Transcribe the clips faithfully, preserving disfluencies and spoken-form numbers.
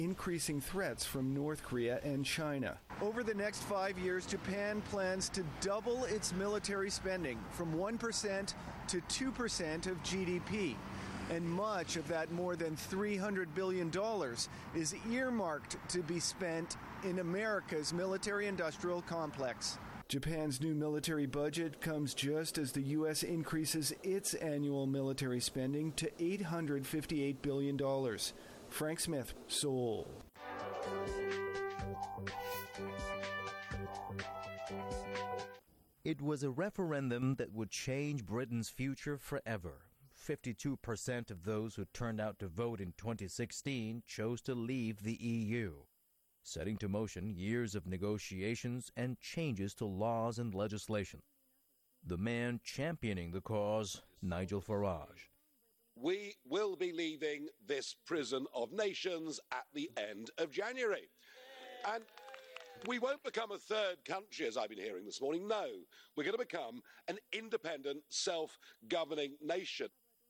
increasing threats from North Korea and China. Over the next five years, Japan plans to double its military spending from one percent to two percent of G D P. And much of that more than three hundred billion dollars is earmarked to be spent in America's military-industrial complex. Japan's new military budget comes just as the U S increases its annual military spending to eight hundred fifty-eight billion dollars. Frank Smith, Seoul. It was a referendum that would change Britain's future forever. fifty-two percent of those who turned out to vote in twenty sixteen chose to leave the E U, setting to motion years of negotiations and changes to laws and legislation. The man championing the cause, Nigel Farage. We will be leaving this prison of nations at the end of January. And we won't become a third country, as I've been hearing this morning. No, we're going to become an independent, self-governing nation.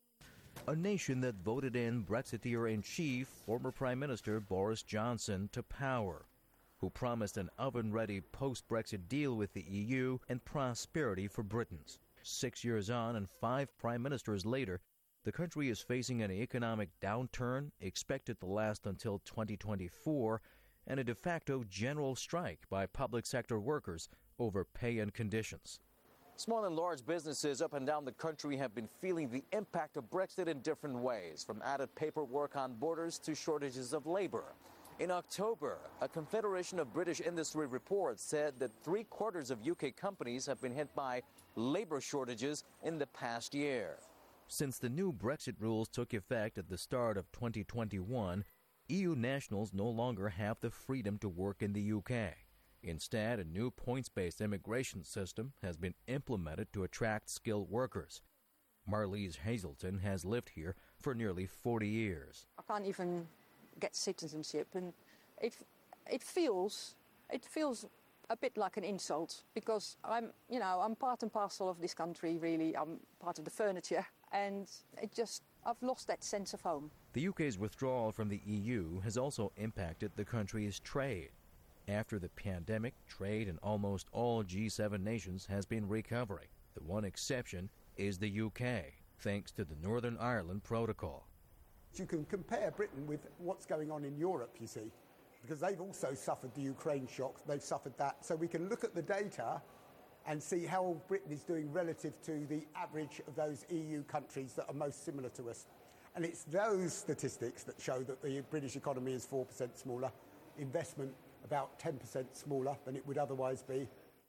A nation that voted in Brexiteer-in-chief, former Prime Minister Boris Johnson, to power, who promised an oven-ready post-Brexit deal with the E U and prosperity for Britons. Six years on and five prime ministers later, the country is facing an economic downturn expected to last until twenty twenty-four and a de facto general strike by public sector workers over pay and conditions. Small and large businesses up and down the country have been feeling the impact of Brexit in different ways, from added paperwork on borders to shortages of labor. In October, a Confederation of British Industry report said that three-quarters of U K companies have been hit by labor shortages in the past year. Since the new Brexit rules took effect at the start of twenty twenty-one, E U nationals no longer have the freedom to work in the U K. Instead, a new points-based immigration system has been implemented to attract skilled workers. Marlise Hazelton has lived here for nearly forty years. I can't even get citizenship, and it it feels it feels a bit like an insult, because I'm you know I'm part and parcel of this country. Really, I'm part of the furniture, and it just I've lost that sense of home. The U K's withdrawal from the E U has also impacted the country's trade. After the pandemic, trade in almost all G seven nations has been recovering. The one exception is the U K, thanks to the Northern Ireland Protocol. You can compare Britain with what's going on in Europe, you see, because they've also suffered the Ukraine shock. They've suffered that. So we can look at the data and see how Britain is doing relative to the average of those E U countries that are most similar to us. And it's those statistics that show that the British economy is four percent smaller, investment about ten percent smaller than it would otherwise be.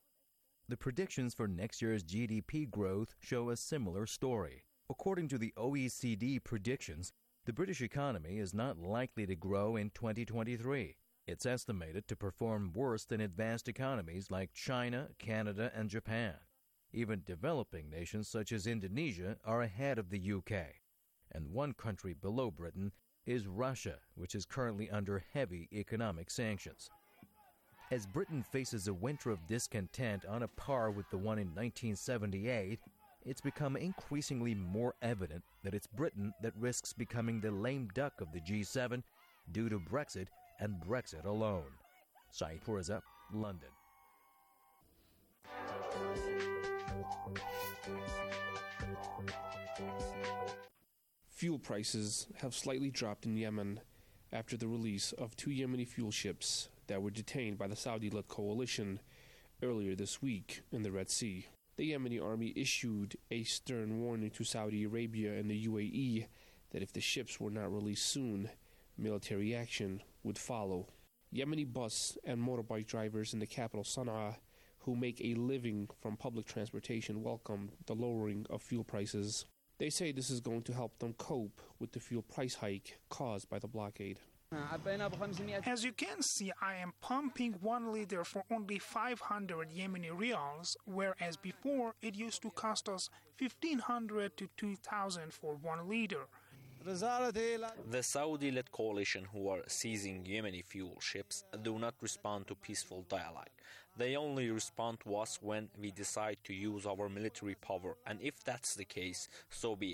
The predictions for next year's G D P growth show a similar story. According to the O E C D predictions, the British economy is not likely to grow in twenty twenty-three. It's estimated to perform worse than advanced economies like China, Canada, and Japan. Even developing nations such as Indonesia are ahead of the U K. And one country below Britain is Russia, which is currently under heavy economic sanctions. As Britain faces a winter of discontent on a par with the one in nineteen seventy-eight, it's become increasingly more evident that it's Britain that risks becoming the lame duck of the G seven due to Brexit and Brexit alone. Saeed Pourreza, London. Fuel prices have slightly dropped in Yemen after the release of two Yemeni fuel ships that were detained by the Saudi-led coalition earlier this week in the Red Sea. The Yemeni army issued a stern warning to Saudi Arabia and the U A E that if the ships were not released soon, military action would follow. Yemeni bus and motorbike drivers in the capital Sana'a, who make a living from public transportation, welcomed the lowering of fuel prices. They say this is going to help them cope with the fuel price hike caused by the blockade. As you can see, I am pumping one liter for only five hundred Yemeni riyals, whereas before it used to cost us fifteen hundred to two thousand for one liter. The Saudi-led coalition who are seizing Yemeni fuel ships do not respond to peaceful dialogue. They only respond to us when we decide to use our military power, and if that's the case, so be it.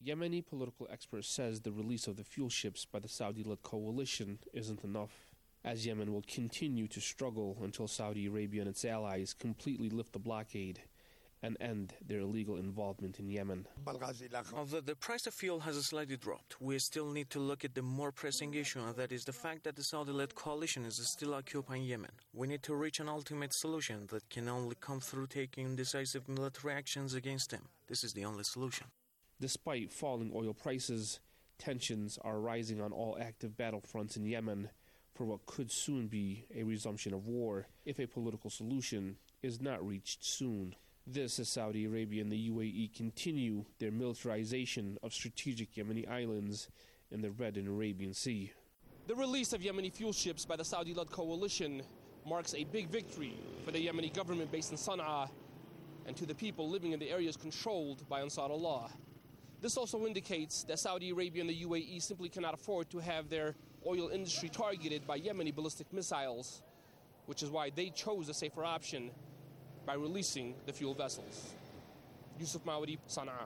Yemeni political expert says the release of the fuel ships by the Saudi-led coalition isn't enough, as Yemen will continue to struggle until Saudi Arabia and its allies completely lift the blockade and end their illegal involvement in Yemen. Although the price of fuel has slightly dropped, we still need to look at the more pressing issue, and that is the fact that the Saudi-led coalition is still occupying Yemen. We need to reach an ultimate solution that can only come through taking decisive military actions against them. This is the only solution. Despite falling oil prices, tensions are rising on all active battlefronts in Yemen for what could soon be a resumption of war if a political solution is not reached soon. This as Saudi Arabia and the U A E continue their militarization of strategic Yemeni islands in the Red and Arabian Sea. The release of Yemeni fuel ships by the Saudi-led coalition marks a big victory for the Yemeni government based in Sana'a and to the people living in the areas controlled by Ansar Allah. This also indicates that Saudi Arabia and the U A E simply cannot afford to have their oil industry targeted by Yemeni ballistic missiles, which is why they chose a safer option by releasing the fuel vessels. Yusuf Mawadi, Sana'a.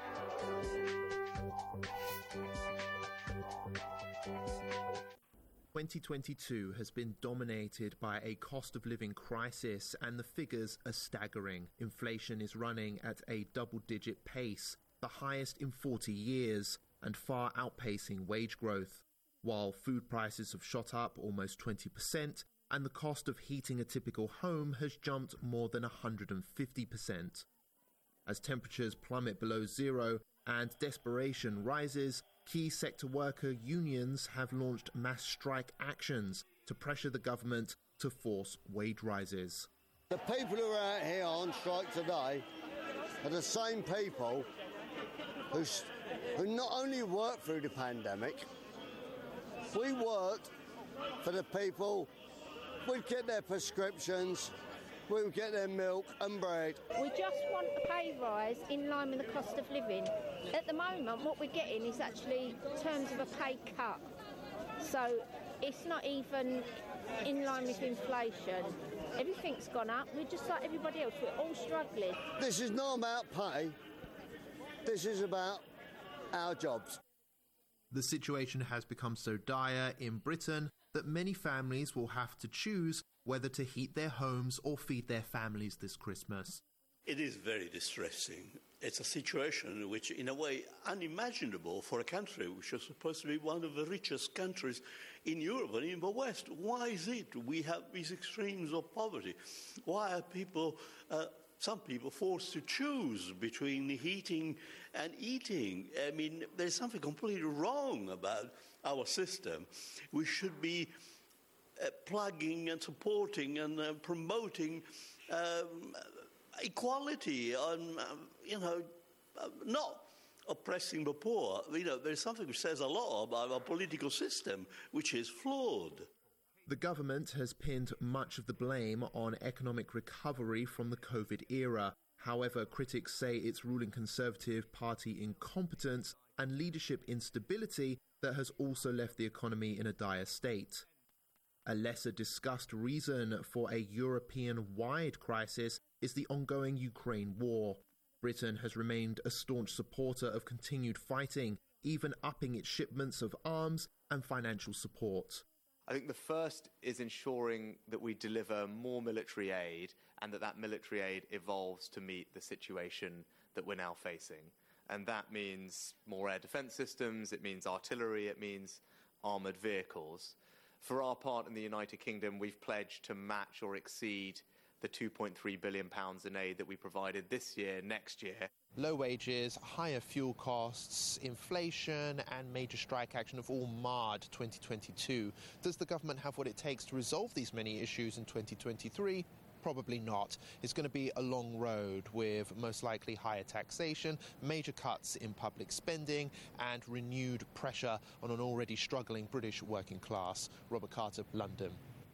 twenty twenty-two has been dominated by a cost of living crisis, and the figures are staggering. Inflation is running at a double-digit pace, the highest in forty years, and far outpacing wage growth. While food prices have shot up almost twenty percent, and the cost of heating a typical home has jumped more than one hundred fifty percent. As temperatures plummet below zero and desperation rises, key sector worker unions have launched mass strike actions to pressure the government to force wage rises. The people who are out here on strike today are the same people who, who not only worked through the pandemic, we worked for the people. We'd get their prescriptions, we would get their milk and bread. We just want a pay rise in line with the cost of living. At the moment, what we're getting is actually terms of a pay cut. So it's not even in line with inflation. Everything's gone up. We're just like everybody else. We're all struggling. This is not about pay. This is about our jobs. The situation has become so dire in Britain that many families will have to choose whether to heat their homes or feed their families this Christmas. It is very distressing. It's a situation which, in a way, unimaginable for a country which is supposed to be one of the richest countries in Europe and in the West. Why is it we have these extremes of poverty? Why are people, uh, some people, forced to choose between heating and eating? I mean, there's something completely wrong about our system. We should be uh, plugging and supporting and uh, promoting um, equality, on, uh, you know, uh, not oppressing the poor. You know, there's something which says a lot about our political system, which is flawed. The government has pinned much of the blame on economic recovery from the COVID era. However, critics say it's ruling Conservative Party incompetence and leadership instability that has also left the economy in a dire state. A lesser discussed reason for a European-wide crisis is the ongoing Ukraine war. Britain has remained a staunch supporter of continued fighting, even upping its shipments of arms and financial support. I think the first is ensuring that we deliver more military aid and that that military aid evolves to meet the situation that we're now facing. And that means more air defence systems, it means artillery, it means armoured vehicles. For our part in the United Kingdom, we've pledged to match or exceed the two point three billion pounds in aid that we provided this year, next year. Low wages, higher fuel costs, inflation and major strike action have all marred twenty twenty-two. Does the government have what it takes to resolve these many issues in twenty twenty-three? Probably not. It's going to be a long road with most likely higher taxation, major cuts in public spending and renewed pressure on an already struggling British working class. Robert Carter, London.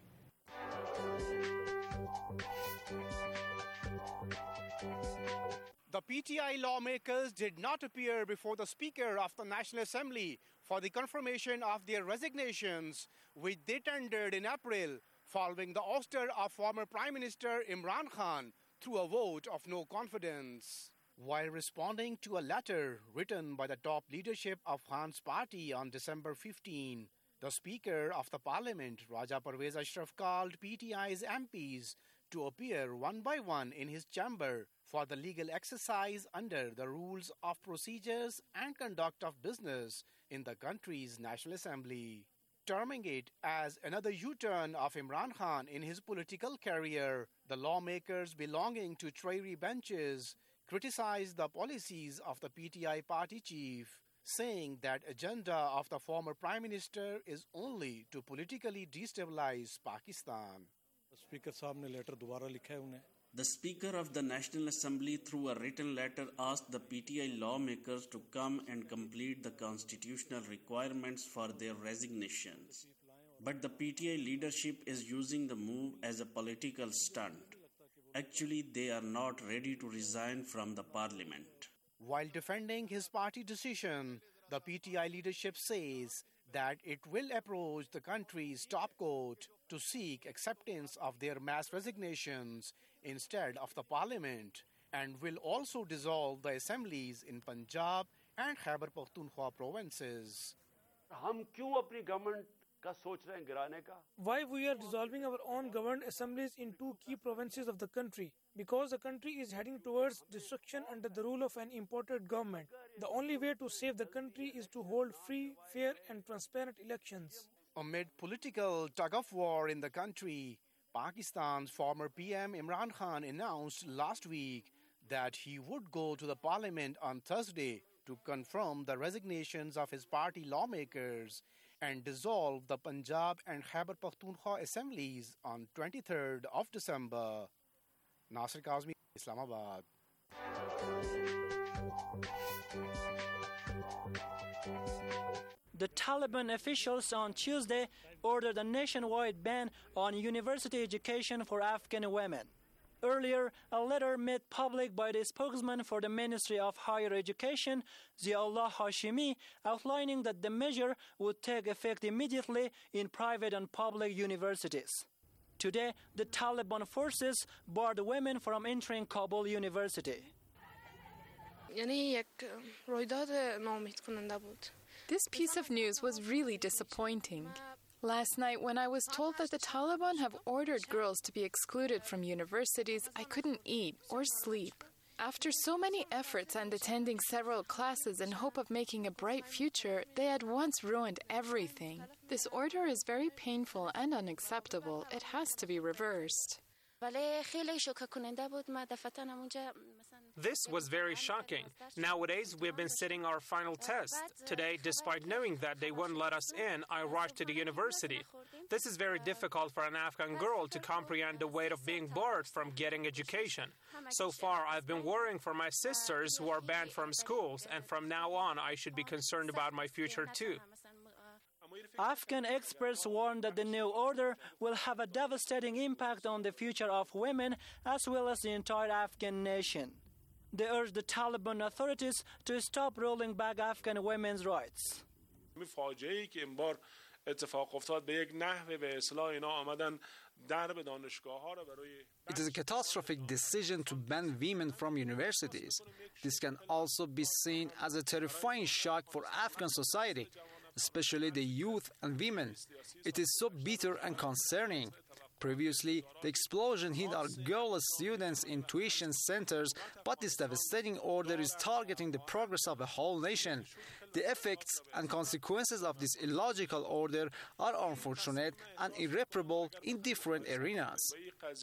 The P T I lawmakers did not appear before the Speaker of the National Assembly for the confirmation of their resignations, which they tendered in April following the ouster of former Prime Minister Imran Khan through a vote of no confidence. While responding to a letter written by the top leadership of Khan's party on December fifteenth, the Speaker of the Parliament, Raja Parvez Ashraf, called P T I's M Ps to appear one by one in his chamber for the legal exercise under the rules of procedures and conduct of business in the country's National Assembly. Terming it as another U-turn of Imran Khan in his political career, the lawmakers belonging to Treasury benches criticized the policies of the P T I party chief, saying that agenda of the former Prime Minister is only to politically destabilize Pakistan. The Speaker of the National Assembly, through a written letter, asked the P T I lawmakers to come and complete the constitutional requirements for their resignations. But the P T I leadership is using the move as a political stunt. Actually, they are not ready to resign from the parliament. While defending his party decision, the P T I leadership says that it will approach the country's top court to seek acceptance of their mass resignations instead of the parliament, and will also dissolve the assemblies in Punjab and Khyber Pakhtunkhwa provinces. Why we are dissolving our own governed assemblies in two key provinces of the country? Because the country is heading towards destruction under the rule of an imported government. The only way to save the country is to hold free, fair and transparent elections. Amid political tug-of-war in the country, Pakistan's former P M Imran Khan announced last week that he would go to the parliament on Thursday to confirm the resignations of his party lawmakers and dissolve the Punjab and Khyber Pakhtunkhwa assemblies on twenty-third of December. Nasir Kazmi, Islamabad. The Taliban officials on Tuesday ordered a nationwide ban on university education for Afghan women. Earlier, a letter made public by the spokesman for the Ministry of Higher Education, Ziaullah Hashimi, outlining that the measure would take effect immediately in private and public universities. Today, the Taliban forces barred women from entering Kabul University. This piece of news was really disappointing. Last night, when I was told that the Taliban have ordered girls to be excluded from universities, I couldn't eat or sleep. After so many efforts and attending several classes in hope of making a bright future, they at once ruined everything. This order is very painful and unacceptable. It has to be reversed. This was very shocking. Nowadays, we've been sitting our final test. Today, despite knowing that they won't let us in, I rushed to the university. This is very difficult for an Afghan girl to comprehend the weight of being barred from getting education. So far, I've been worrying for my sisters who are banned from schools, and from now on, I should be concerned about my future too. Afghan experts warn that the new order will have a devastating impact on the future of women as well as the entire Afghan nation. They urge the Taliban authorities to stop rolling back Afghan women's rights. It is a catastrophic decision to ban women from universities. This can also be seen as a terrifying shock for Afghan society, especially the youth and women. It is so bitter and concerning. Previously, the explosion hit our girl students in tuition centers, but this devastating order is targeting the progress of a whole nation. The effects and consequences of this illogical order are unfortunate and irreparable in different arenas.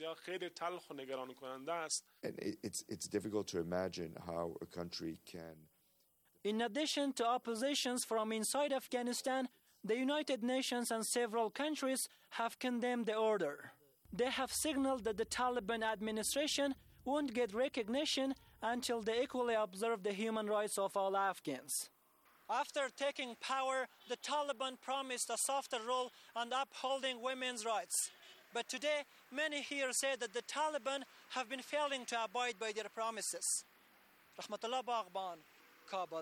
And it's, it's difficult to imagine how a country can. In addition to oppositions from inside Afghanistan, the United Nations and several countries have condemned the order. They have signaled that the Taliban administration won't get recognition until they equally observe the human rights of all Afghans. After taking power, the Taliban promised a softer role and upholding women's rights. But today, many here say that the Taliban have been failing to abide by their promises. Rahmatullah Baghban, Kabul.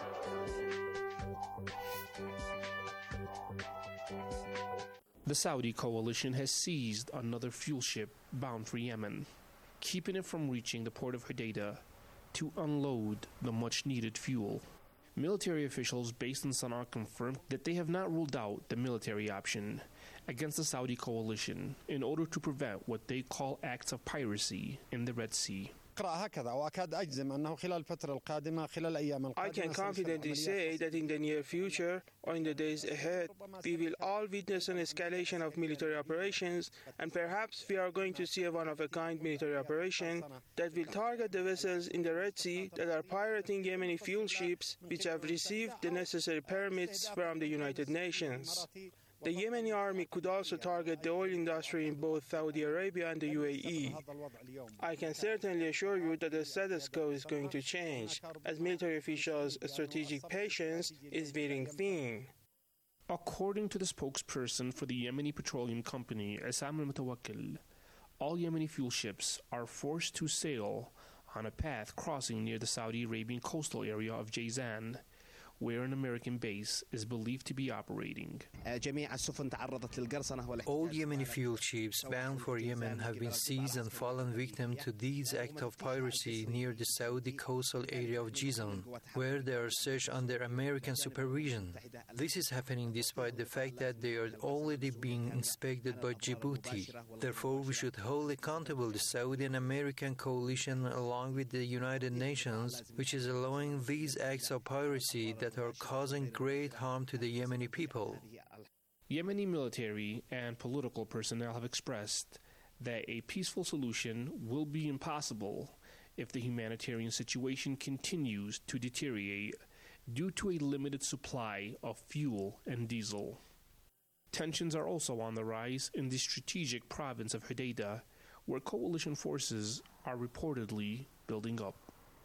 The Saudi coalition has seized another fuel ship bound for Yemen, keeping it from reaching the port of Hodeidah. to unload the much-needed fuel. Military officials based in Sana'a confirmed that they have not ruled out the military option against the Saudi coalition in order to prevent what they call acts of piracy in the Red Sea. I can confidently say that in the near future or in the days ahead, we will all witness an escalation of military operations, and perhaps we are going to see a one-of-a-kind military operation that will target the vessels in the Red Sea that are pirating Yemeni fuel ships which have received the necessary permits from the United Nations. The Yemeni army could also target the oil industry in both Saudi Arabia and the U A E. I can certainly assure you that the status quo is going to change, as military officials' strategic patience is wearing thin. According to the spokesperson for the Yemeni petroleum company, Isam al-Mutawakkil, all Yemeni fuel ships are forced to sail on a path crossing near the Saudi Arabian coastal area of Jazan, where an American base is believed to be operating. All Yemeni fuel ships bound for Yemen have been seized and fallen victim to these acts of piracy near the Saudi coastal area of Jizan, where they are searched under American supervision. This is happening despite the fact that they are already being inspected by Djibouti. Therefore, we should hold accountable the Saudi and American coalition along with the United Nations, which is allowing these acts of piracy that that are causing great harm to the Yemeni people. Yemeni military and political personnel have expressed that a peaceful solution will be impossible if the humanitarian situation continues to deteriorate due to a limited supply of fuel and diesel. Tensions are also on the rise in the strategic province of Hodeidah, where coalition forces are reportedly building up.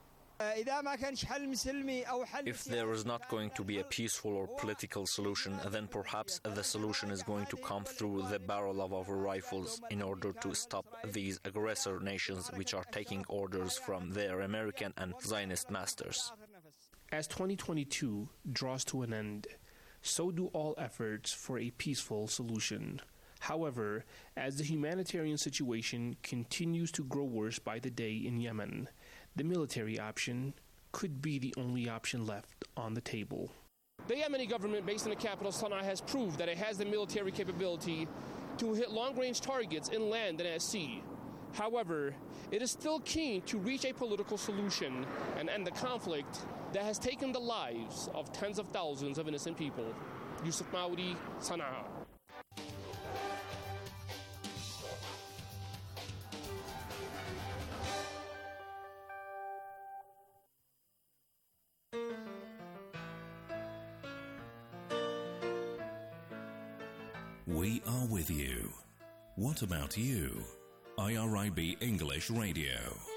If there is not going to be a peaceful or political solution, then perhaps the solution is going to come through the barrel of our rifles in order to stop these aggressor nations which are taking orders from their American and Zionist masters. As twenty twenty-two draws to an end, so do all efforts for a peaceful solution. However, as the humanitarian situation continues to grow worse by the day in Yemen, the military option could be the only option left on the table. The Yemeni government based in the capital Sana'a has proved that it has the military capability to hit long-range targets inland and at sea. However, it is still keen to reach a political solution and end the conflict that has taken the lives of tens of thousands of innocent people. Yusuf Maudi, Sana'a. We are with you. What about you? I R I B English Radio.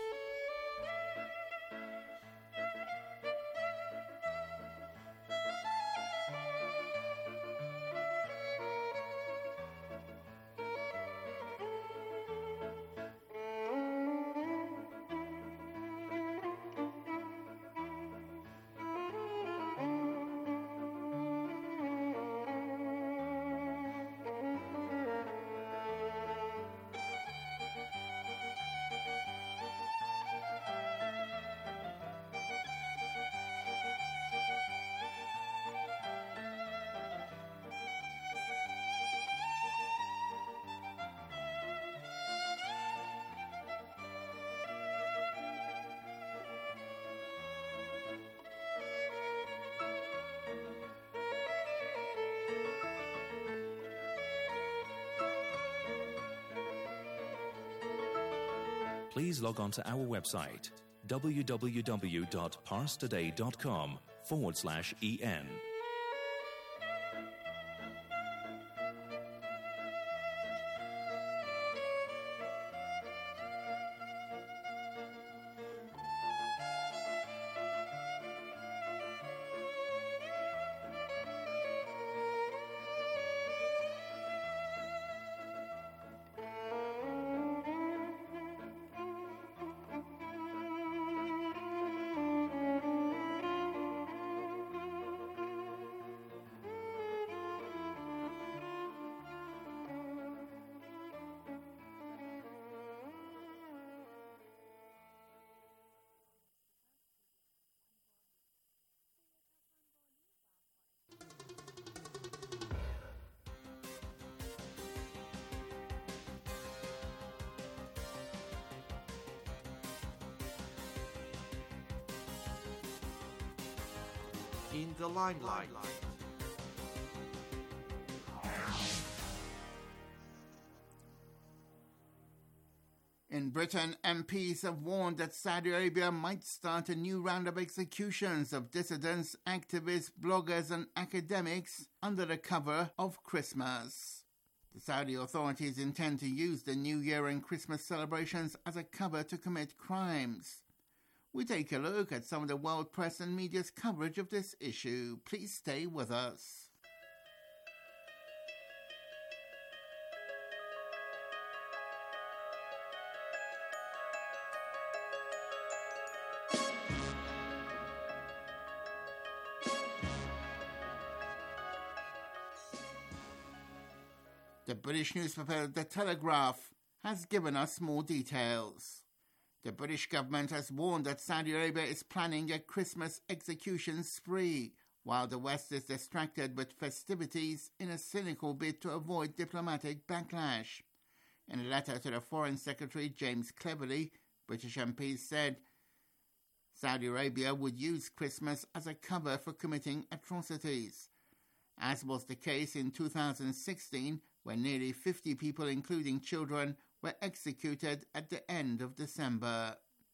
Please log on to our website, www.parstoday.com forward slash en. in the limelight. In Britain, M Ps have warned that Saudi Arabia might start a new round of executions of dissidents, activists, bloggers and academics under the cover of Christmas. The Saudi authorities intend to use the New Year and Christmas celebrations as a cover to commit crimes. We take a look at some of the world press and media's coverage of this issue. Please stay with us. The British newspaper The Telegraph has given us more details. The British government has warned that Saudi Arabia is planning a Christmas execution spree, while the West is distracted with festivities in a cynical bid to avoid diplomatic backlash. In a letter to the Foreign Secretary James Cleverly, British M Ps said Saudi Arabia would use Christmas as a cover for committing atrocities, as was the case in two thousand sixteen, when nearly fifty people, including children, were executed at the end of December.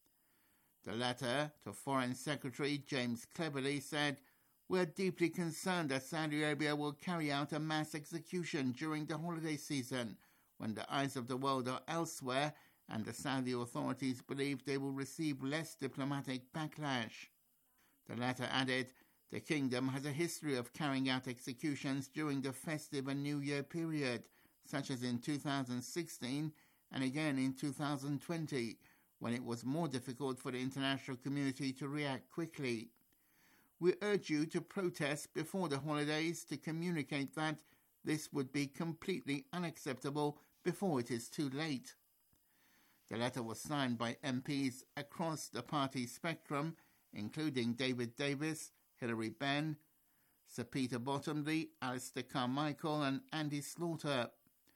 The letter to Foreign Secretary James Cleverly said, "We're deeply concerned that Saudi Arabia will carry out a mass execution during the holiday season, when the eyes of the world are elsewhere and the Saudi authorities believe they will receive less diplomatic backlash." The letter added, "The kingdom has a history of carrying out executions during the festive and New Year period, such as in two thousand sixteen and again in two thousand twenty, when it was more difficult for the international community to react quickly. We urge you to protest before the holidays to communicate that this would be completely unacceptable before it is too late." The letter was signed by M Ps across the party spectrum, including David Davis, Hilary Benn, Sir Peter Bottomley, Alistair Carmichael and Andy Slaughter.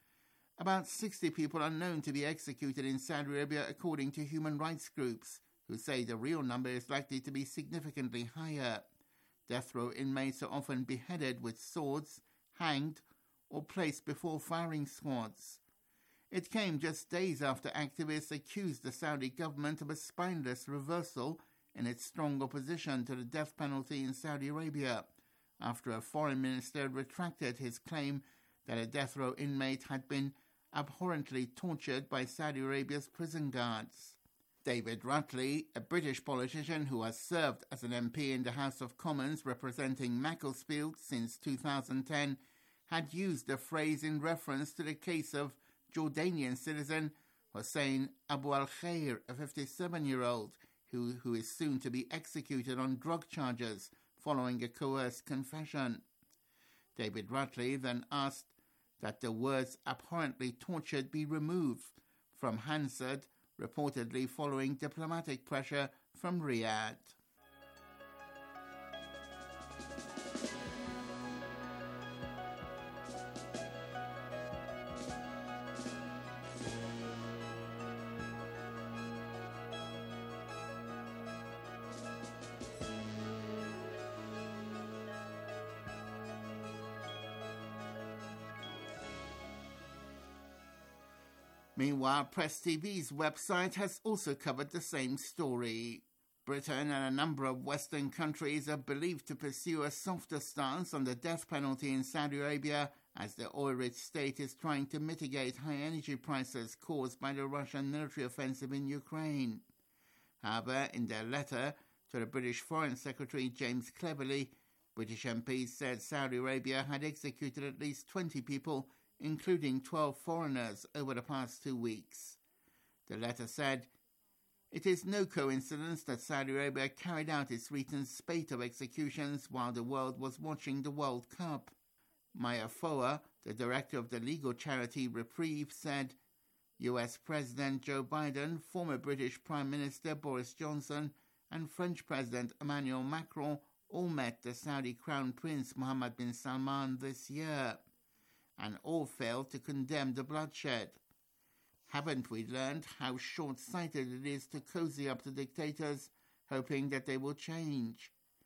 About sixty people are known to be executed in Saudi Arabia, according to human rights groups, who say the real number is likely to be significantly higher. Death row inmates are often beheaded with swords, hanged, or placed before firing squads. It came just days after activists accused the Saudi government of a spineless reversal in its strong opposition to the death penalty in Saudi Arabia, after a foreign minister retracted his claim that a death row inmate had been abhorrently tortured by Saudi Arabia's prison guards. David Rutley, a British politician who has served as an M P in the House of Commons representing Macclesfield since two thousand ten, had used the phrase in reference to the case of Jordanian citizen Hossein Abu al-Khair, a fifty-seven-year-old, who, who is soon to be executed on drug charges following a coerced confession. David Rutley then asked that the words abhorrently tortured be removed from Hansard, reportedly following diplomatic pressure from Riyadh. Meanwhile, Press T V's website has also covered the same story. Britain and a number of Western countries are believed to pursue a softer stance on the death penalty in Saudi Arabia as the oil-rich state is trying to mitigate high energy prices caused by the Russian military offensive in Ukraine. However, in their letter to the British Foreign Secretary James Cleverly, British M Ps said Saudi Arabia had executed at least twenty people, including twelve foreigners, over the past two weeks. The letter said, "It is no coincidence that Saudi Arabia carried out its recent spate of executions while the world was watching the World Cup." Maya Foa, the director of the legal charity Reprieve, said, U S President Joe Biden, former British Prime Minister Boris Johnson, and French President Emmanuel Macron all met the Saudi Crown Prince Mohammed bin Salman this year, and all failed to condemn the bloodshed. Haven't we learned how short-sighted it is to cozy up to dictators, hoping that they will change?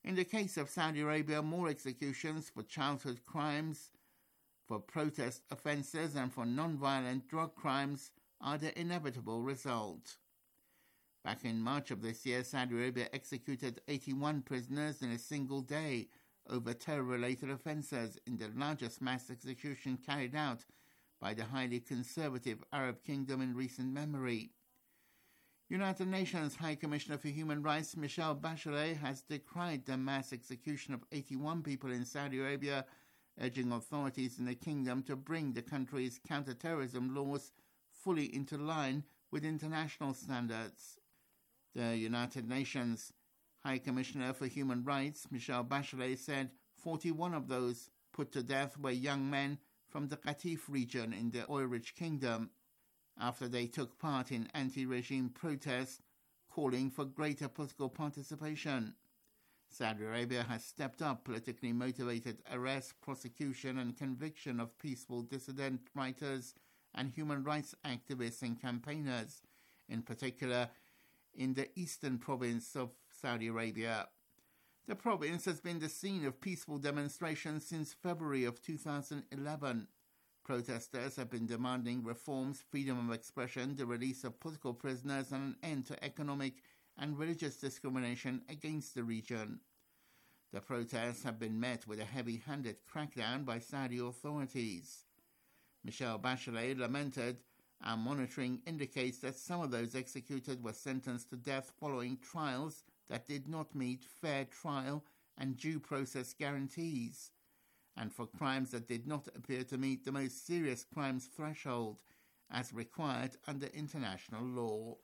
In the case of Saudi Arabia, more executions for childhood crimes, for protest offences and for non-violent drug crimes are the inevitable result. Back in March of this year, Saudi Arabia executed eighty-one prisoners in a single day over terror-related offences in the largest mass execution carried out by the highly conservative Arab kingdom in recent memory. United Nations High Commissioner for Human Rights Michelle Bachelet has decried the mass execution of eighty-one people in Saudi Arabia, urging authorities in the kingdom to bring the country's counter-terrorism laws fully into line with international standards. The United Nations High Commissioner for Human Rights Michelle Bachelet said forty-one of those put to death were young men from the Qatif region in the oil-rich kingdom, after they took part in anti-regime protests calling for greater political participation. Saudi Arabia has stepped up politically motivated arrest, prosecution and conviction of peaceful dissident writers and human rights activists and campaigners, in particular in the eastern province of Saudi Arabia. The province has been the scene of peaceful demonstrations since February of two thousand eleven. Protesters have been demanding reforms, freedom of expression, the release of political prisoners, and an end to economic and religious discrimination against the region. The protests have been met with a heavy-handed crackdown by Saudi authorities. Michelle Bachelet lamented, "Our monitoring indicates that some of those executed were sentenced to death following trials that did not meet fair trial and due process guarantees, and for crimes that did not appear to meet the most serious crimes threshold as required under international law."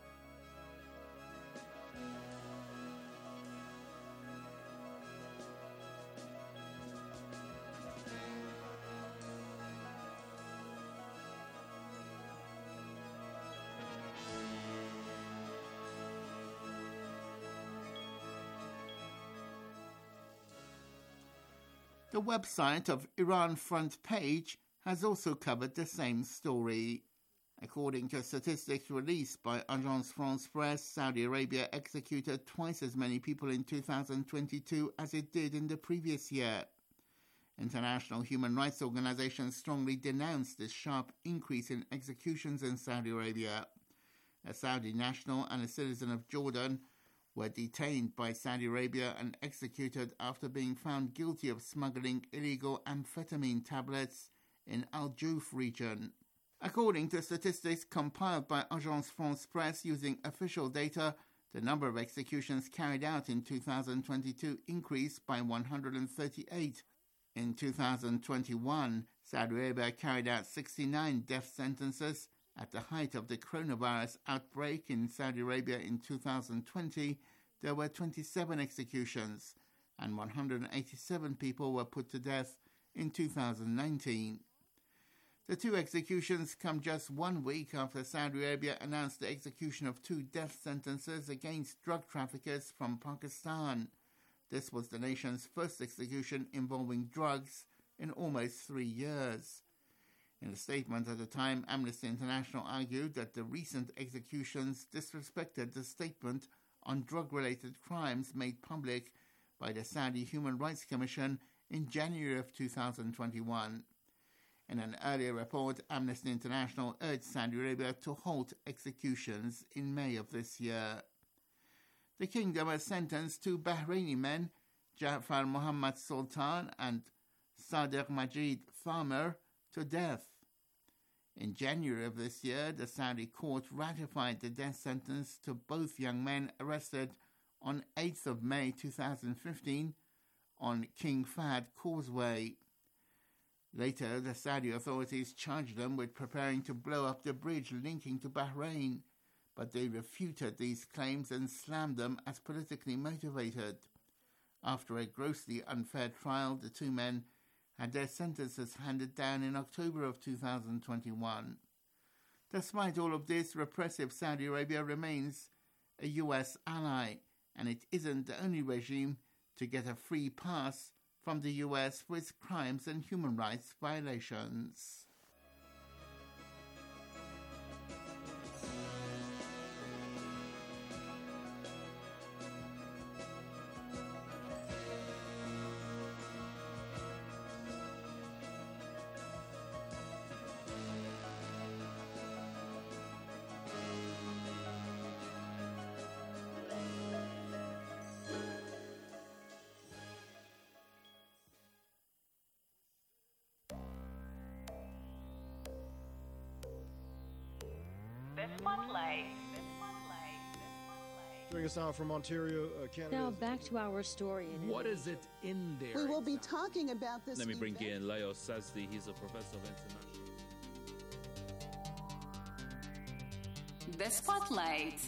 The website of Iran Front Page has also covered the same story. According to statistics released by Agence France Presse, Saudi Arabia executed twice as many people in two thousand twenty-two as it did in the previous year. International human rights organizations strongly denounced this sharp increase in executions in Saudi Arabia. A Saudi national and a citizen of Jordan were detained by Saudi Arabia and executed after being found guilty of smuggling illegal amphetamine tablets in Al Juf region. According to statistics compiled by Agence France Presse using official data, the number of executions carried out in two thousand twenty-two increased by one hundred thirty-eight. In two thousand twenty-one, Saudi Arabia carried out sixty-nine death sentences. At the height of the coronavirus outbreak in Saudi Arabia in two thousand twenty, there were twenty-seven executions, and one hundred eighty-seven people were put to death in two thousand nineteen. The two executions come just one week after Saudi Arabia announced the execution of two death sentences against drug traffickers from Pakistan. This was the nation's first execution involving drugs in almost three years. In a statement at the time, Amnesty International argued that the recent executions disrespected the statement on drug-related crimes made public by the Saudi Human Rights Commission in January of two thousand twenty-one. In an earlier report, Amnesty International urged Saudi Arabia to halt executions in May of this year. The kingdom has sentenced two Bahraini men, Ja'far Mohammed Sultan and Sadiq Majid Thamer, to death. In January of this year, the Saudi court ratified the death sentence to both young men arrested on eighth of May two thousand fifteen on King Fahd Causeway. Later, the Saudi authorities charged them with preparing to blow up the bridge linking to Bahrain, but they refuted these claims and slammed them as politically motivated. After a grossly unfair trial, the two men had their sentences handed down in October of two thousand twenty-one. Despite all of this, repressive Saudi Arabia remains a U S ally, and it isn't the only regime to get a free pass from the U S for its crimes and human rights violations. Spotlight. Joining us now from Ontario, uh, Canada. Now back to our story. What is it in there? We will be talking about this. Let me bring event. in Leo Sazdi. He's a professor of international. The Spotlight.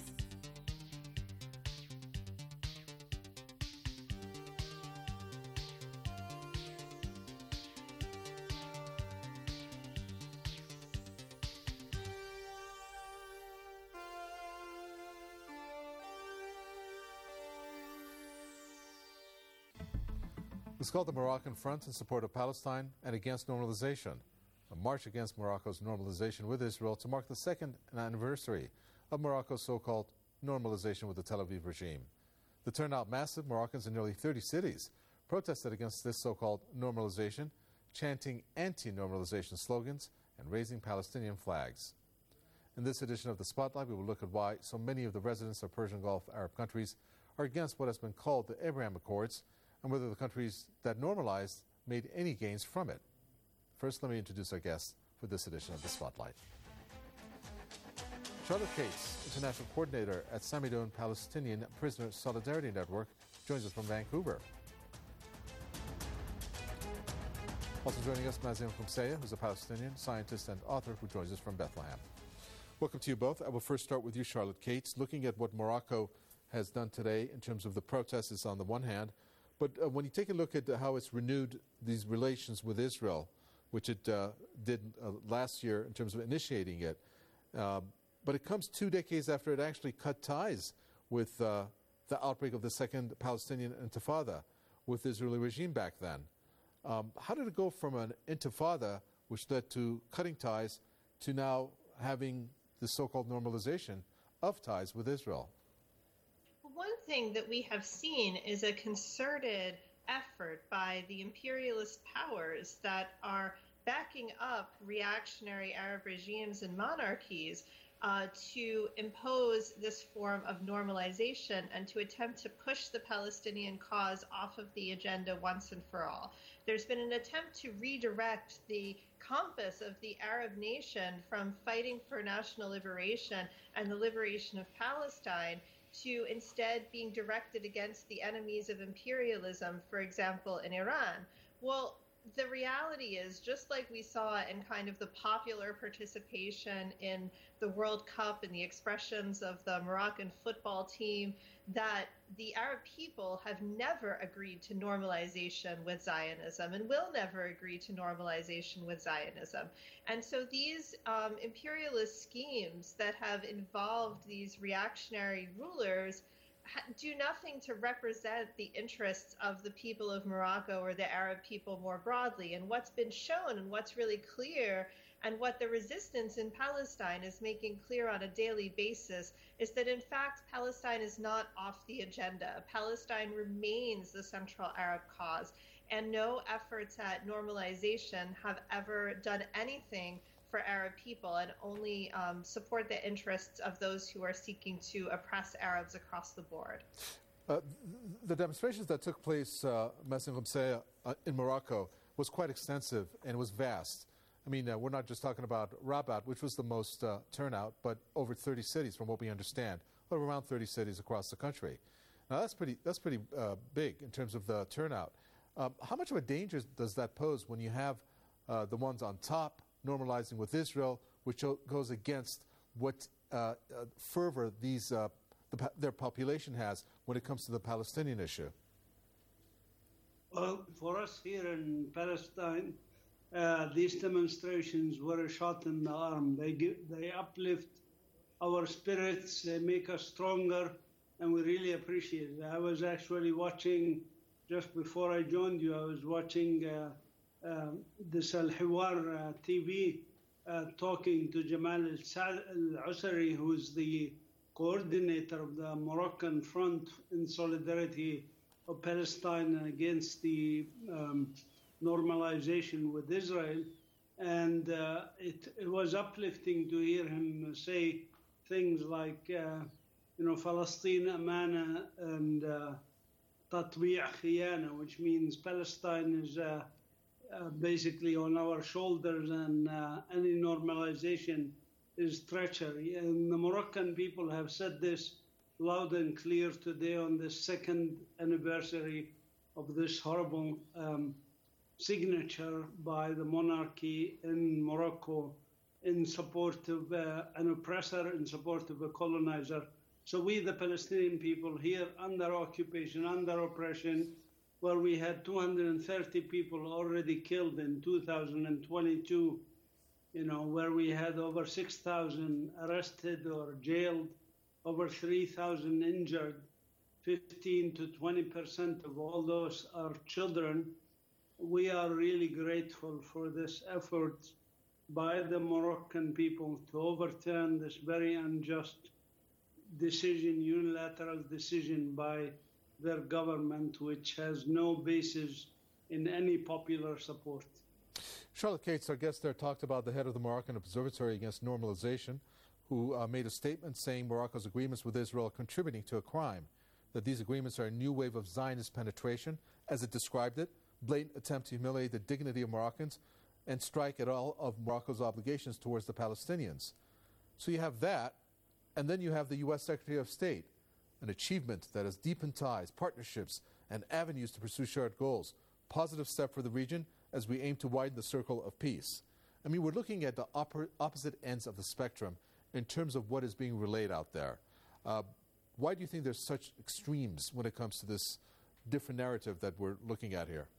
It's called the Moroccan Front in support of Palestine and against normalization, a march against Morocco's normalization with Israel to mark the second anniversary of Morocco's so-called normalization with the Tel Aviv regime. The turnout massive. Moroccans in nearly thirty cities protested against this so-called normalization, chanting anti-normalization slogans and raising Palestinian flags. In this edition of The Spotlight, we will look at why so many of the residents of Persian Gulf Arab countries are against what has been called the Abraham Accords, and whether the countries that normalized made any gains from it. First, let me introduce our guest for this edition of The Spotlight. Charlotte Cates, International Coordinator at Samidun Palestinian Prisoner Solidarity Network, joins us from Vancouver. Also joining us, Mazin Khumseya, who's a Palestinian scientist and author who joins us from Bethlehem. Welcome to you both. I will first start with you, Charlotte Cates. Looking at what Morocco has done today in terms of the protests on the one hand, but uh, when you take a look at uh, how it's renewed these relations with Israel, which it uh, did uh, last year in terms of initiating it, uh, but it comes two decades after it actually cut ties with uh, the outbreak of the Second Palestinian Intifada with the Israeli regime back then. Um, how did it go from an intifada, which led to cutting ties, to now having the so-called normalization of ties with Israel? One thing that we have seen is a concerted effort by the imperialist powers that are backing up reactionary Arab regimes and monarchies uh, to impose this form of normalization and to attempt to push the Palestinian cause off of the agenda once and for all. There's been an attempt to redirect the compass of the Arab nation from fighting for national liberation and the liberation of Palestine to instead being directed against the enemies of imperialism, for example, in Iran. Well, the reality is, just like we saw in kind of the popular participation in the World Cup and the expressions of the Moroccan football team, that the Arab people have never agreed to normalization with Zionism and will never agree to normalization with Zionism. And so these um, imperialist schemes that have involved these reactionary rulers do nothing to represent the interests of the people of Morocco or the Arab people more broadly. And what's been shown and what's really clear, and what the resistance in Palestine is making clear on a daily basis, is that in fact Palestine is not off the agenda. Palestine remains the central Arab cause, and no efforts at normalization have ever done anything for Arab people, and only um, support the interests of those who are seeking to oppress Arabs across the board. Uh, the demonstrations that took place, uh, Mazin Khumseya, uh, in Morocco was quite extensive and it was vast. I mean, uh, we're not just talking about Rabat, which was the most uh, turnout, but over thirty cities, from what we understand, or around thirty cities across the country. Now, that's pretty, that's pretty uh, big in terms of the turnout. Um, how much of a danger does that pose when you have uh, the ones on top normalizing with Israel, which goes against what uh, uh, fervor these uh, the, their population has when it comes to the Palestinian issue? Well, for us here in Palestine, uh, these demonstrations were a shot in the arm. They give, they uplift our spirits, they make us stronger, and we really appreciate it. I was actually watching, just before I joined you, I was watching uh, Um, this Al-Hiwar uh, T V uh, talking to Jamal Al-Usari, who's the coordinator of the Moroccan Front in solidarity of Palestine and against the um, normalization with Israel. And uh, it, it was uplifting to hear him say things like, uh, you know, Palestine Amana and uh, Tatbi' Khiyana, which means Palestine is uh, Uh, basically on our shoulders, and uh, any normalization is treachery. And the Moroccan people have said this loud and clear today on the second anniversary of this horrible um, signature by the monarchy in Morocco in support of uh, an oppressor, in support of a colonizer. So we, the Palestinian people, here under occupation, under oppression, where we had two hundred thirty people already killed in two thousand twenty-two, you know, where we had over six thousand arrested or jailed, over three thousand injured, fifteen to twenty percent of all those are children. We are really grateful for this effort by the Moroccan people to overturn this very unjust decision, unilateral decision by their government, which has no basis in any popular support. Charlotte Cates, our guest there, talked about the head of the Moroccan Observatory Against Normalization, who uh, made a statement saying Morocco's agreements with Israel are contributing to a crime, that these agreements are a new wave of Zionist penetration, as it described it, blatant attempt to humiliate the dignity of Moroccans and strike at all of Morocco's obligations towards the Palestinians. So you have that, and then you have the U S Secretary of State, an achievement that has deepened ties, partnerships, and avenues to pursue shared goals. Positive step for the region as we aim to widen the circle of peace. I mean, we're looking at the op- opposite ends of the spectrum in terms of what is being relayed out there. Uh, why do you think there's such extremes when it comes to this different narrative that we're looking at here?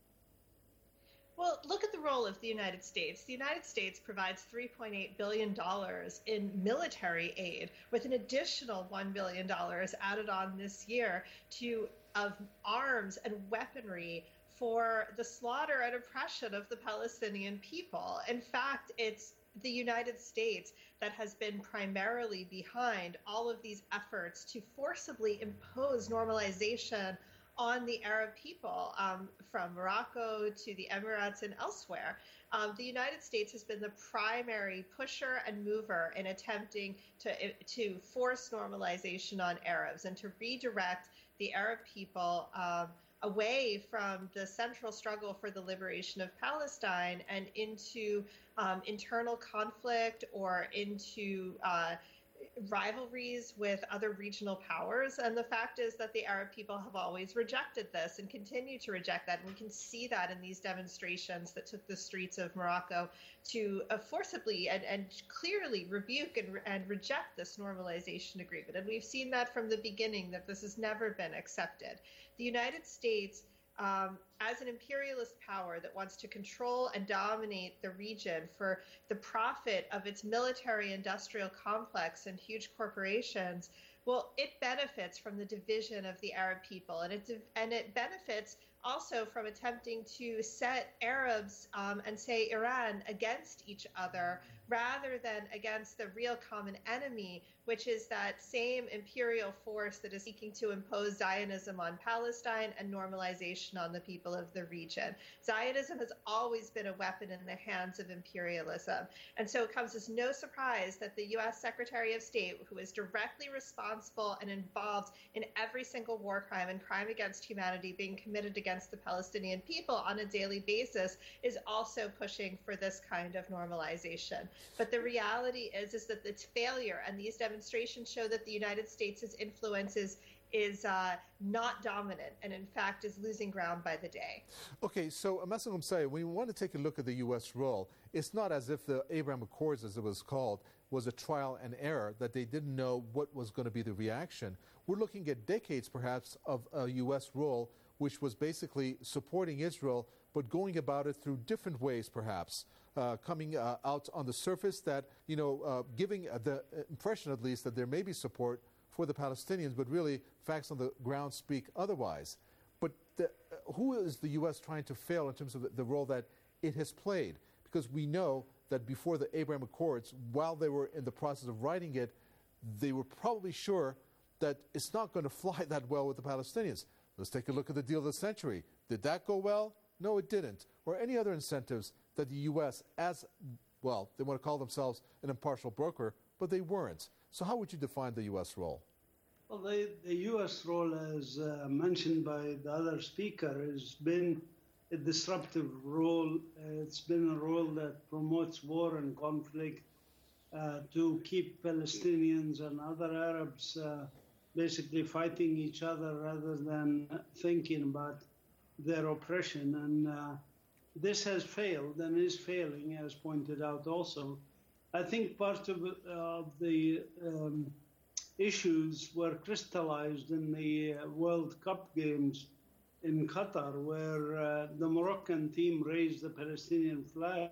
Well, look at the role of the United States. The United States provides three point eight billion dollars in military aid, with an additional one billion dollars added on this year to of arms and weaponry for the slaughter and oppression of the Palestinian people. In fact, it's the United States that has been primarily behind all of these efforts to forcibly impose normalization on the Arab people, um, from Morocco to the Emirates and elsewhere. Um, the United States has been the primary pusher and mover in attempting to, to force normalization on Arabs and to redirect the Arab people um, away from the central struggle for the liberation of Palestine and into um, internal conflict or into uh, rivalries with other regional powers. And the fact is that the Arab people have always rejected this and continue to reject that. And we can see that in these demonstrations that took the streets of Morocco to uh, forcibly and, and clearly rebuke and, and reject this normalization agreement. And we've seen that from the beginning, that this has never been accepted. The United States, Um, as an imperialist power that wants to control and dominate the region for the profit of its military-industrial complex and huge corporations, well, it benefits from the division of the Arab people, and it and it benefits also from attempting to set Arabs um, and, say, Iran against each other rather than against the real common enemy, which is that same imperial force that is seeking to impose Zionism on Palestine and normalization on the people of the region. Zionism has always been a weapon in the hands of imperialism. And so it comes as no surprise that the U S Secretary of State, who is directly responsible and involved in every single war crime and crime against humanity being committed against the Palestinian people on a daily basis, is also pushing for this kind of normalization. But the reality is, is that it's failure, and these demonstrations show that the United States' influence is, is uh, not dominant, and in fact is losing ground by the day. Okay, so Ambassador Gumsay, when you want to take a look at the U S role, it's not as if the Abraham Accords, as it was called, was a trial and error, that they didn't know what was going to be the reaction. We're looking at decades, perhaps, of a U S role which was basically supporting Israel, but going about it through different ways, perhaps, uh, coming uh, out on the surface that, you know, uh, giving uh, the impression, at least, that there may be support for the Palestinians, but really facts on the ground speak otherwise. But the, uh, who is the U S trying to fail in terms of the, the role that it has played? Because we know that before the Abraham Accords, while they were in the process of writing it, they were probably sure that it's not going to fly that well with the Palestinians. Let's take a look at the deal of the century. Did that go well? No, it didn't. Or any other incentives that the U S, as, well, they want to call themselves an impartial broker, but they weren't. So how would you define the U S role? Well, the, the U S role, as uh, mentioned by the other speaker, has been a disruptive role. Uh, it's been a role that promotes war and conflict. uh, to keep Palestinians and other Arabs uh, basically fighting each other rather than thinking about their oppression. And uh, this has failed and is failing, as pointed out also. I think part of uh, the um, issues were crystallized in the uh, World Cup games in Qatar, where uh, the Moroccan team raised the Palestinian flag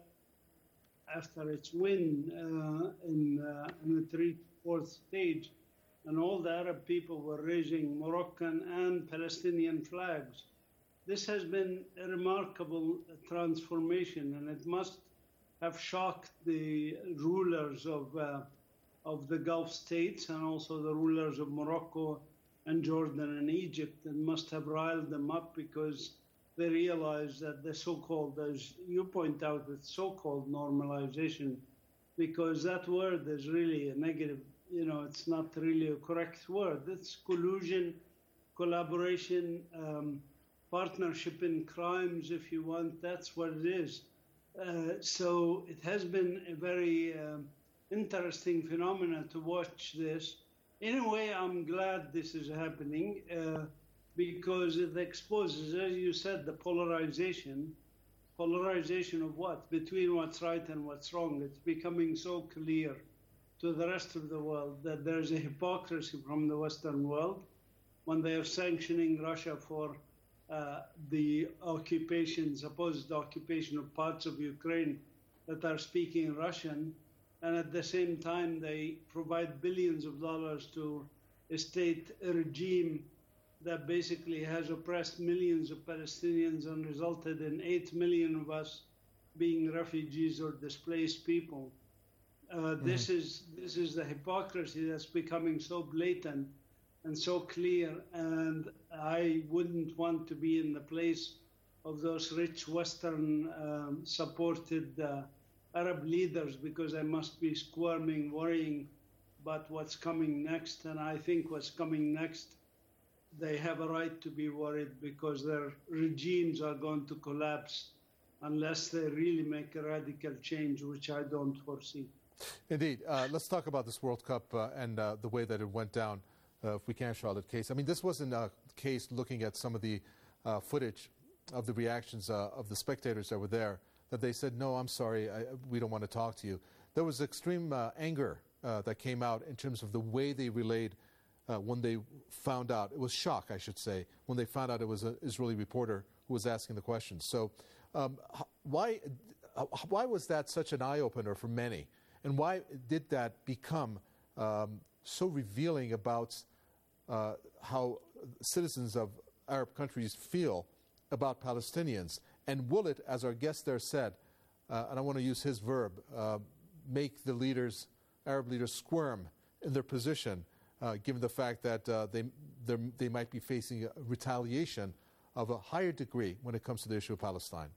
after its win uh, in, uh, in the three-fourth stage, and all the Arab people were raising Moroccan and Palestinian flags. This has been a remarkable transformation, and it must have shocked the rulers of, uh, of the Gulf states and also the rulers of Morocco and Jordan and Egypt, and must have riled them up because they realized that the so-called, as you point out, the so-called normalization, because that word is really a negative, you know, it's not really a correct word. It's collusion, collaboration, um, partnership in crimes, if you want, that's what it is. Uh, so it has been a very um, interesting phenomenon to watch this. In a way, I'm glad this is happening uh, because it exposes, as you said, the polarization. Polarization of what? Between what's right and what's wrong. It's becoming so clear to the rest of the world that there's a hypocrisy from the Western world when they are sanctioning Russia for uh, the occupation, supposed occupation of parts of Ukraine that are speaking Russian, and at the same time they provide billions of dollars to a state a regime that basically has oppressed millions of Palestinians and resulted in eight million of us being refugees or displaced people. Uh, mm-hmm. This is this is the hypocrisy that's becoming so blatant and so clear, and I wouldn't want to be in the place of those rich Western um, supported uh, Arab leaders, because I must be squirming, worrying about what's coming next. And I think what's coming next, they have a right to be worried, because their regimes are going to collapse unless they really make a radical change, which I don't foresee. Indeed. Uh, let's talk about this World Cup uh, and uh, the way that it went down, uh, if we can, Charlotte Case. I mean, this wasn't a case looking at some of the uh, footage of the reactions uh, of the spectators that were there, that they said, no, I'm sorry, I, we don't want to talk to you. There was extreme uh, anger uh, that came out in terms of the way they relayed uh, when they found out. It was shock, I should say, when they found out it was an Israeli reporter who was asking the questions. So um, why, uh, why was that such an eye-opener for many? And why did that become um, so revealing about uh, how citizens of Arab countries feel about Palestinians? And will it, as our guest there said, uh, and I want to use his verb, uh, make the leaders, Arab leaders, squirm in their position, uh, given the fact that uh, they they might be facing a retaliation of a higher degree when it comes to the issue of Palestine?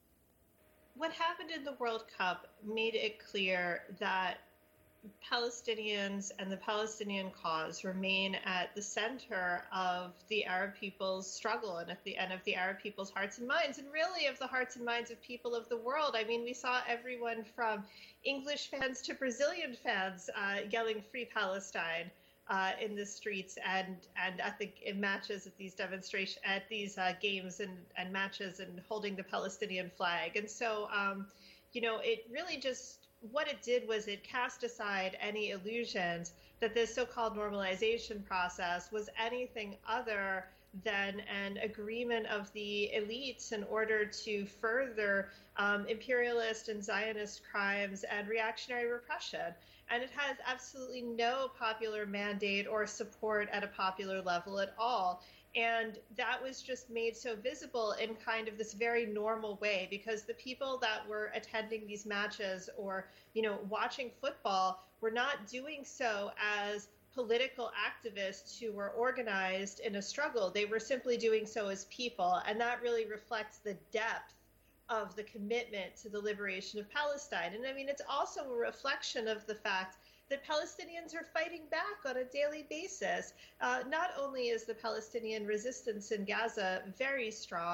What happened in the World Cup made it clear that Palestinians and the Palestinian cause remain at the center of the Arab people's struggle and at the end of the Arab people's hearts and minds, and really of the hearts and minds of people of the world. I mean, we saw everyone from English fans to Brazilian fans uh, yelling "Free Palestine" uh, in the streets and and at the in matches at these demonstrations, at these uh, games and, and matches, and holding the Palestinian flag. And so, um, you know, it really just, what it did was it cast aside any illusions that this so-called normalization process was anything other than an agreement of the elites in order to further um, imperialist and Zionist crimes and reactionary repression. And it has absolutely no popular mandate or support at a popular level at all. And that was just made so visible in kind of this very normal way, because the people that were attending these matches or, you know, watching football were not doing so as political activists who were organized in a struggle. They were simply doing so as people. And that really reflects the depth of the commitment to the liberation of Palestine. And I mean, it's also a reflection of the fact that Palestinians are fighting back on a daily basis. Uh, not only is the Palestinian resistance in Gaza very strong,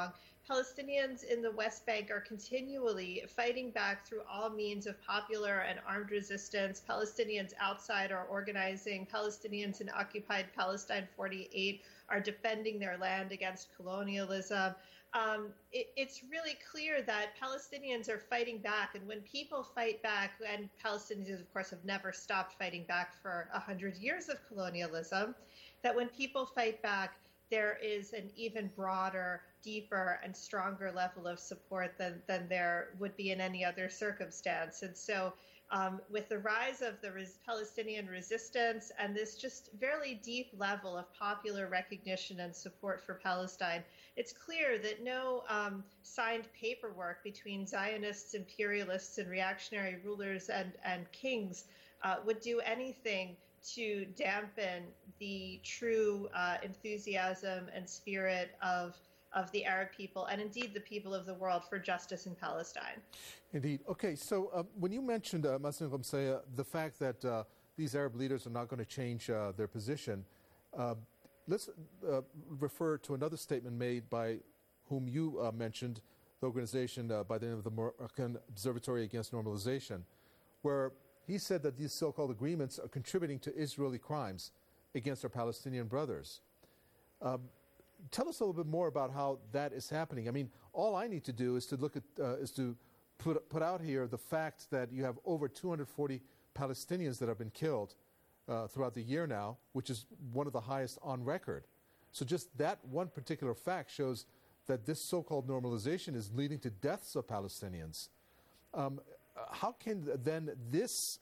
Palestinians in the West Bank are continually fighting back through all means of popular and armed resistance. Palestinians outside are organizing. Palestinians in occupied Palestine forty-eight are defending their land against colonialism. Um, it, it's really clear that Palestinians are fighting back. And when people fight back, and Palestinians, of course, have never stopped fighting back for one hundred years of colonialism, that when people fight back, there is an even broader, deeper, and stronger level of support than, than there would be in any other circumstance. And so um, with the rise of the res- Palestinian resistance and this just very deep level of popular recognition and support for Palestine, it's clear that no um, signed paperwork between Zionists, imperialists, and reactionary rulers and, and kings uh, would do anything to dampen the true uh, enthusiasm and spirit of of the Arab people and indeed the people of the world for justice in Palestine. Indeed. Okay, so uh, when you mentioned, uh, Massim Ghamsaya, the fact that uh, these Arab leaders are not going to change uh, their position, uh, let's uh, refer to another statement made by whom you uh, mentioned, the organization uh, by the name of the Moroccan Observatory Against Normalization, where he said that these so-called agreements are contributing to Israeli crimes against our Palestinian brothers. Um, tell us a little bit more about how that is happening. I mean, all I need to do is to look at, uh, is to put put out here the fact that you have over two hundred forty Palestinians that have been killed uh, throughout the year now, which is one of the highest on record. So just that one particular fact shows that this so-called normalization is leading to deaths of Palestinians. Um, how can then this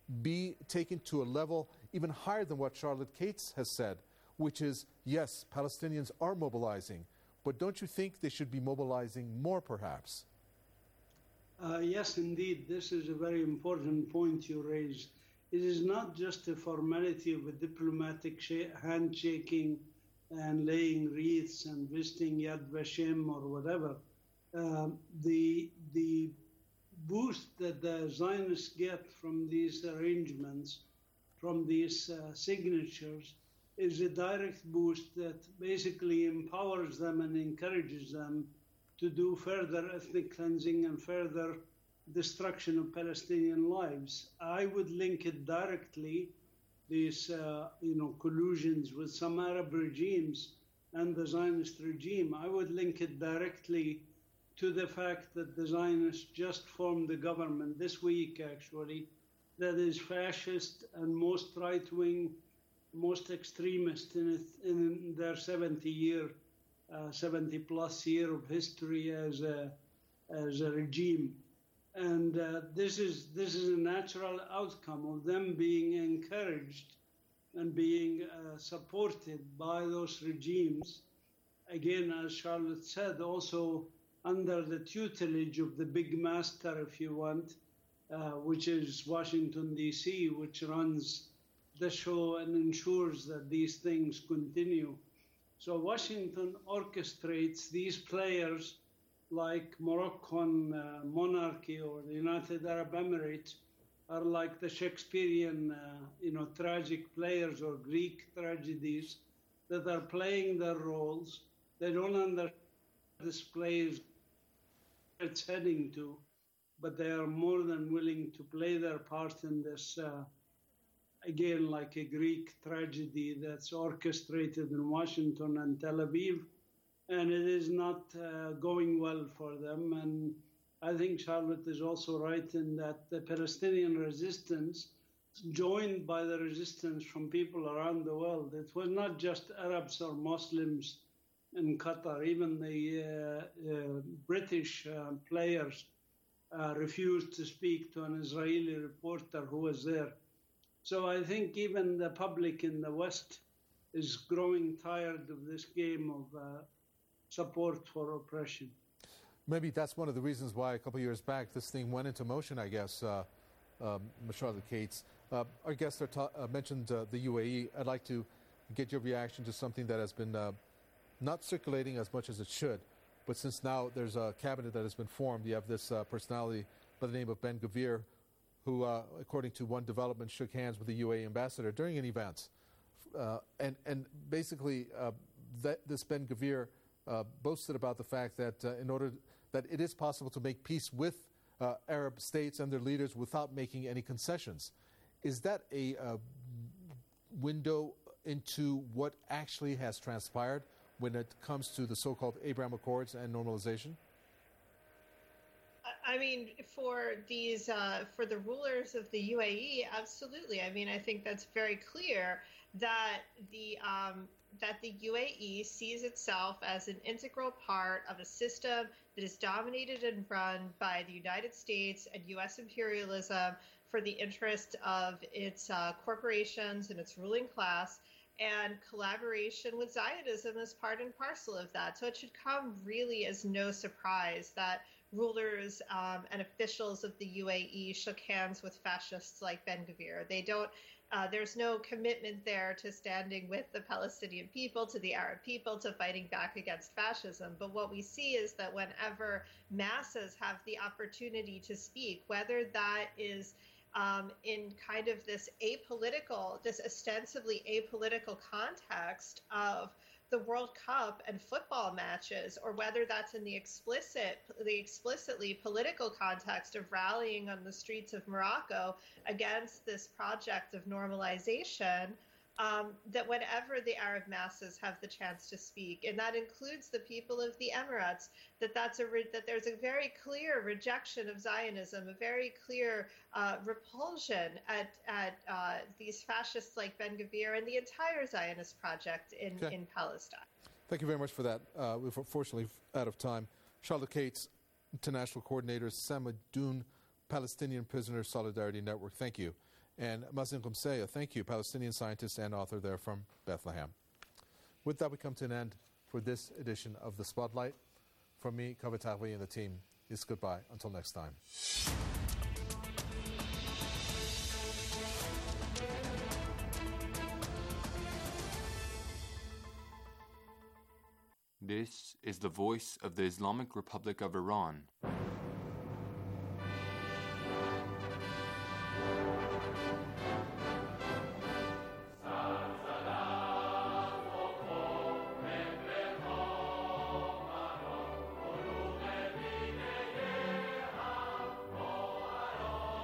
be taken to a level even higher than what Charlotte Cates has said, which is, yes, Palestinians are mobilizing, but don't you think they should be mobilizing more perhaps? Uh, yes, indeed. This is a very important point you raised. It is not just a formality of a diplomatic sh- handshaking and laying wreaths and visiting Yad Vashem or whatever. Uh, the, the boost that the Zionists get from these arrangements, from these uh, signatures, is a direct boost that basically empowers them and encourages them to do further ethnic cleansing and further destruction of Palestinian lives. I would link it directly, these uh, you know, collusions with some Arab regimes and the Zionist regime. I would link it directly to the fact that the Zionists just formed a government this week, actually, that is fascist and most right-wing, most extremist in, it, in their seventy-year, uh, seventy-plus year of history as a as a regime, and uh, this is this is a natural outcome of them being encouraged and being uh, supported by those regimes. Again, as Charlotte said, also under the tutelage of the big master, if you want, uh, which is Washington, D C, which runs the show and ensures that these things continue. So Washington orchestrates these players like Moroccan uh, monarchy or the United Arab Emirates are like the Shakespearean, uh, you know, tragic players or Greek tragedies that are playing their roles. They don't understand this play it's heading to, but they are more than willing to play their part in this, uh, again, like a Greek tragedy that's orchestrated in Washington and Tel Aviv, and it is not uh, going well for them. And I think Charlotte is also right in that the Palestinian resistance, joined by the resistance from people around the world, it was not just Arabs or Muslims in Qatar. Even the uh, uh, British uh, players uh, refused to speak to an Israeli reporter who was there. So I think even the public in the West is growing tired of this game of uh, support for oppression. Maybe that's one of the reasons why a couple of years back this thing went into motion, I guess, uh, um, Charlotte Cates. Uh, our guest ta- uh, mentioned uh, the U A E. I'd like to get your reaction to something that has been uh, not circulating as much as it should, but since now there's a cabinet that has been formed, you have this uh, personality by the name of Ben-Gvir, who, uh, according to one development, shook hands with the U A E ambassador during an event. Uh, and, and basically, uh, that, this Ben-Gvir uh, boasted about the fact that uh, in order that it is possible to make peace with uh, Arab states and their leaders without making any concessions. Is that a uh, window into what actually has transpired when it comes to the so-called Abraham Accords and normalization? I mean, for these, uh, for the rulers of the U A E, absolutely. I mean, I think that's very clear that the um, that the U A E sees itself as an integral part of a system that is dominated and run by the United States and U S imperialism for the interest of its uh, corporations and its ruling class, and collaboration with Zionism is part and parcel of that. So it should come really as no surprise that rulers um, and officials of the U A E shook hands with fascists like Ben-Gvir. They don't, uh, there's no commitment there to standing with the Palestinian people, to the Arab people, to fighting back against fascism. But what we see is that whenever masses have the opportunity to speak, whether that is Um, in kind of this apolitical, this ostensibly apolitical context of the World Cup and football matches, or whether that's in the explicit, the explicitly political context of rallying on the streets of Morocco against this project of normalization, um, that whenever the Arab masses have the chance to speak, and that includes the people of the Emirates, that that's a re- that there's a very clear rejection of Zionism, a very clear uh, repulsion at at uh, these fascists like Ben-Gvir and the entire Zionist project in, okay. in Palestine. Thank you very much for that. Uh, we're fortunately out of time. Charlotte Cates, International Coordinator, Samadoun Palestinian Prisoner Solidarity Network. Thank you. And Mazen Qumseya, thank you, Palestinian scientist and author there from Bethlehem. With that, we come to an end for this edition of The Spotlight. From me, Kaveh Taghwi, and the team, is goodbye. Until next time. This is the voice of the Islamic Republic of Iran.